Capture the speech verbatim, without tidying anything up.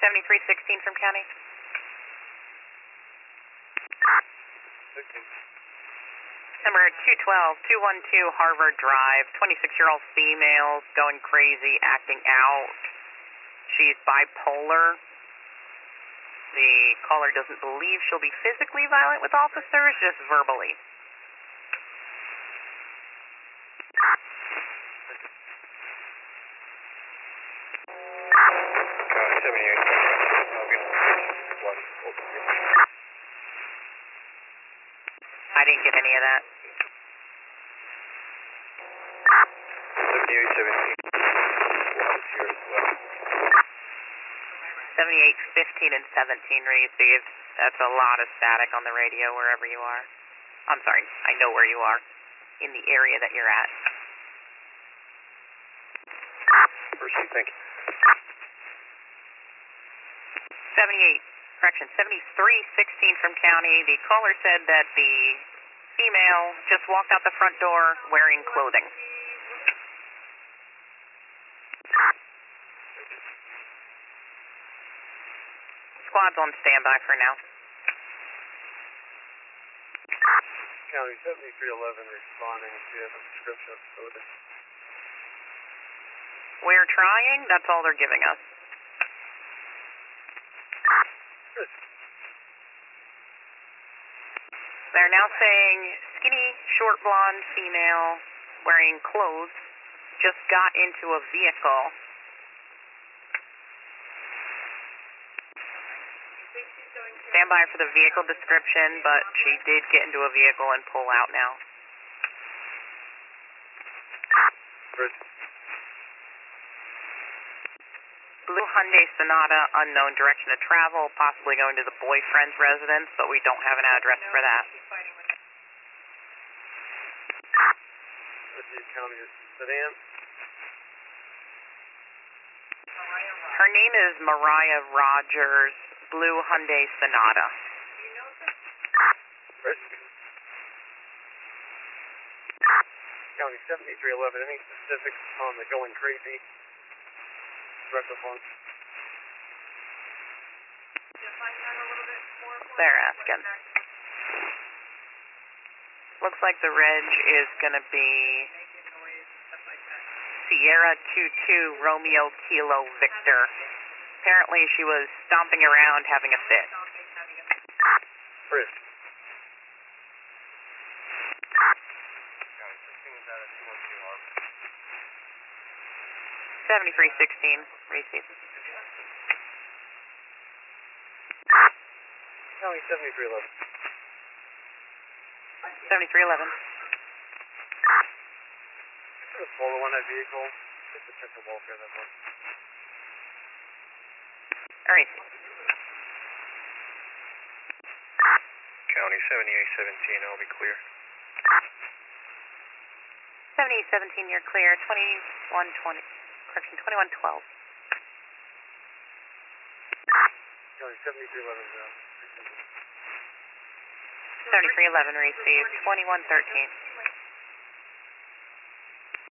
seventy-three sixteen from county. sixteen. Number two twelve, two one two Harvard Drive, twenty-six-year-old female, going crazy, acting out. She's bipolar. The caller doesn't believe she'll be physically violent with officers, just verbally. I didn't get any of that. seventy-eight seventeen. Here as well. seventy-eight fifteen and seventeen received. That's a lot of static on the radio wherever you are. I'm sorry, I know where you are, in the area that you're at. Proceed, thank you. seventy-eight, correction, seventy-three sixteen from county. The caller said that the female just walked out the front door wearing clothing. Squad's on standby for now. County seventy-three eleven responding if you have a description of facility. We're trying, that's all they're giving us. Good. They're now saying skinny, short blonde female wearing clothes just got into a vehicle. Stand by for the vehicle description, but she did get into a vehicle and pull out now. Good. Blue Hyundai Sonata, unknown direction of travel, possibly going to the boyfriend's residence, but we don't have an address for that. With you, County sedan. Her name is Mariah Rogers, Blue Hyundai Sonata. Risk. County seventy-three eleven, any specifics on the going crazy? Rectal phone. They're asking. Looks like the reg is going to be Sierra two two Romeo Kilo Victor. Apparently she was stomping around having a fit. Risk. seventy-three sixteen, receive. County seventy-three eleven. seventy-three eleven. Put a photo on that vehicle. Just to check the welfare, that's all. All right. County seventy-eight seventeen, I'll be clear. seventy-eight seventeen, you're clear. twenty-one twenty, correction, twenty-one twelve. County seventy-three eleven, uh, seventy-three eleven received, twenty-one thirteen.